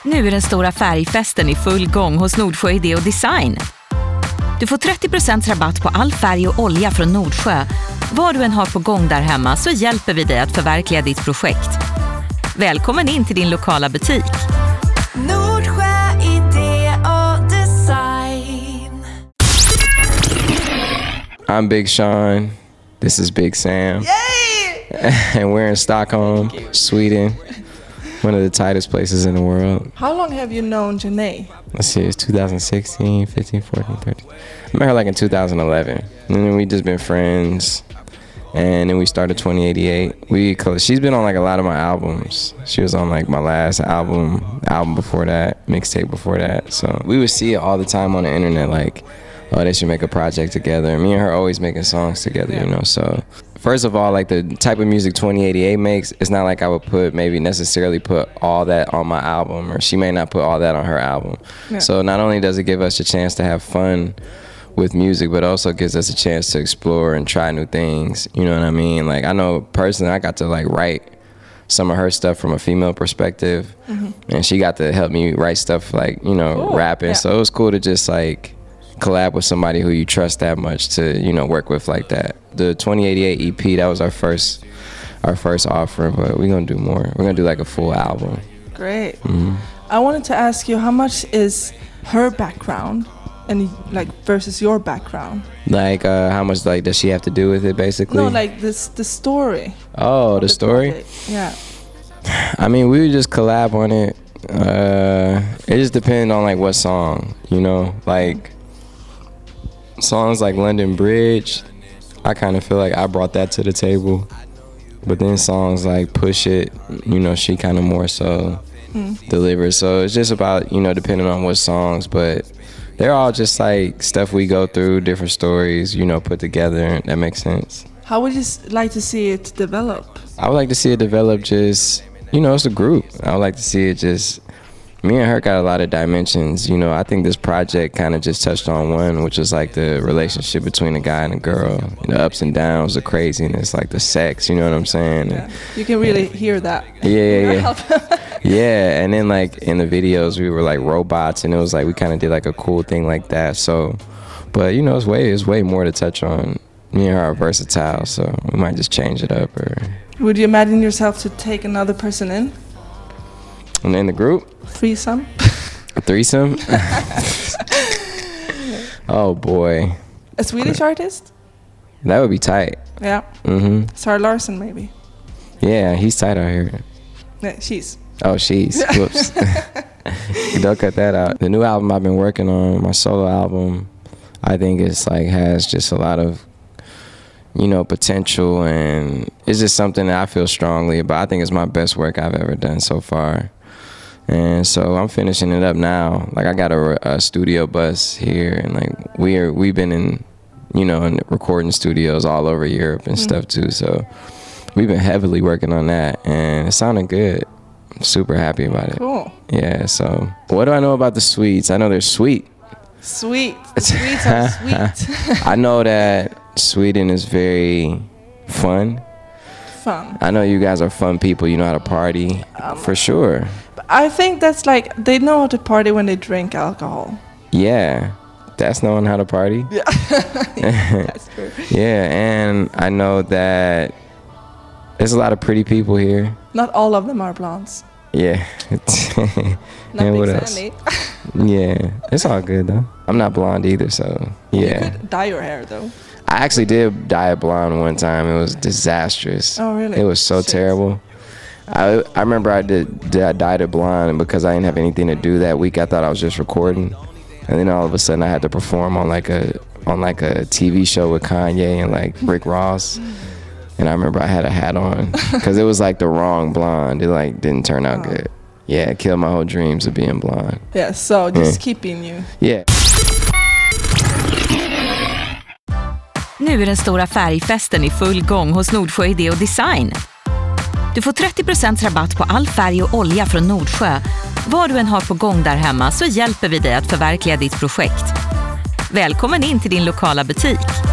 Nu är den stora färgfesten i full gång hos Nordsjö Idé och Design. Du får 30% rabatt på all färg och olja från Nordsjö. Vad du än har på gång där hemma så hjälper vi dig att förverkliga ditt projekt. Välkommen in till din lokala butik. Nordsjö Idé och Design. I'm Big Sean. This is Big Sam. Yay! And we're in Stockholm, Sweden. One of the tightest places in the world. How long have you known Janae? Let's see, it's 2016, 15, 14, 13. I met her like in 2011. And then we just been friends. And then we started 2088. She's been on like a lot of my albums. She was on like my last album before that, mixtape before that. So we would see it all the time on the internet, like, oh, they should make a project together. Me and her always making songs together, you know, so. First of all, like the type of music 2088 makes, it's not like I would necessarily put all that on my album, or she may not put all that on her album. Yeah. So not only does it give us a chance to have fun with music, but also gives us a chance to explore and try new things. You know what I mean? Like, I know personally I got to like write some of her stuff from a female perspective, and she got to help me write stuff like, you know, rapping. Yeah. So it was cool to just like collab with somebody who you trust that much to, you know, work with like that. The 2088 EP, that was our first offering, but we're gonna do more. We're gonna do like a full album. Great. I wanted to ask you, how much is her background and like versus your background? Like how much like does she have to do with it basically? No, like the story. Oh, the story? Project. Yeah. I mean, we would just collab on it. It just depends on like what song, you know, like songs like London Bridge, I kind of feel like I brought that to the table. But then songs like Push It, you know, she kind of more so delivers. So it's just about, you know, depending on what songs. But they're all just like stuff we go through, different stories, you know, put together. That makes sense. How would you like to see it develop? I would like to see it develop just, you know, it's a group. I would like to see it just, me and her got a lot of dimensions. You know, I think this project kind of just touched on one, which was like the relationship between a guy and a girl, the ups and downs, the craziness, like the sex, you know what I'm saying? Yeah. You can really hear that. Yeah. Yeah, and then like in the videos, we were like robots, and it was like we kind of did like a cool thing like that. So, but you know, it's way more to touch on. Me and her are versatile, so we might just change it up. Or would you imagine yourself to take another person in? And in the group? Threesome? A threesome? Oh boy. A Swedish artist? That would be tight. Yeah. Sarah Larsson maybe. Yeah, he's tight out here. Yeah, she's. Oh, she's. Whoops. Don't cut that out. The new album I've been working on, my solo album, I think it's like has just a lot of, you know, potential, and it's just something that I feel strongly about. I think it's my best work I've ever done so far. And so I'm finishing it up now. Like I got a studio bus here, and like we've been in, you know, in recording studios all over Europe and stuff too. So we've been heavily working on that, and it sounded good. I'm super happy about it. Cool. Yeah. So what do I know about the Swedes? I know they're sweet. Sweet. The Swedes are sweet. I know that Sweden is very fun. I know you guys are fun people. You know how to party, for sure. I think that's like, they know how to party when they drink alcohol. Yeah, that's knowing how to party. Yeah, that's true. Yeah, and I know that there's a lot of pretty people here. Not all of them are blondes. Yeah. Not what Big else? Sandy. Yeah, it's all good though. I'm not blonde either, so yeah. You could dye your hair though. I actually did dye it blonde one time. It was disastrous. Oh really? It was so terrible. I remember I dyed it blonde, and because I didn't have anything to do that week, I thought I was just recording, and then all of a sudden I had to perform on like a TV show with Kanye and like Rick Ross, and I remember I had a hat on because it was like the wrong blonde. It like didn't turn out good. Yeah, it killed my whole dreams of being blonde. Yeah, so just keep being you. Yeah. Nu är den stora färgfesten i full gång hos Nordsjö Idé och Design. Du får 30% rabatt på all färg och olja från Nordsjö. Vad du än har på gång där hemma så hjälper vi dig att förverkliga ditt projekt. Välkommen in till din lokala butik.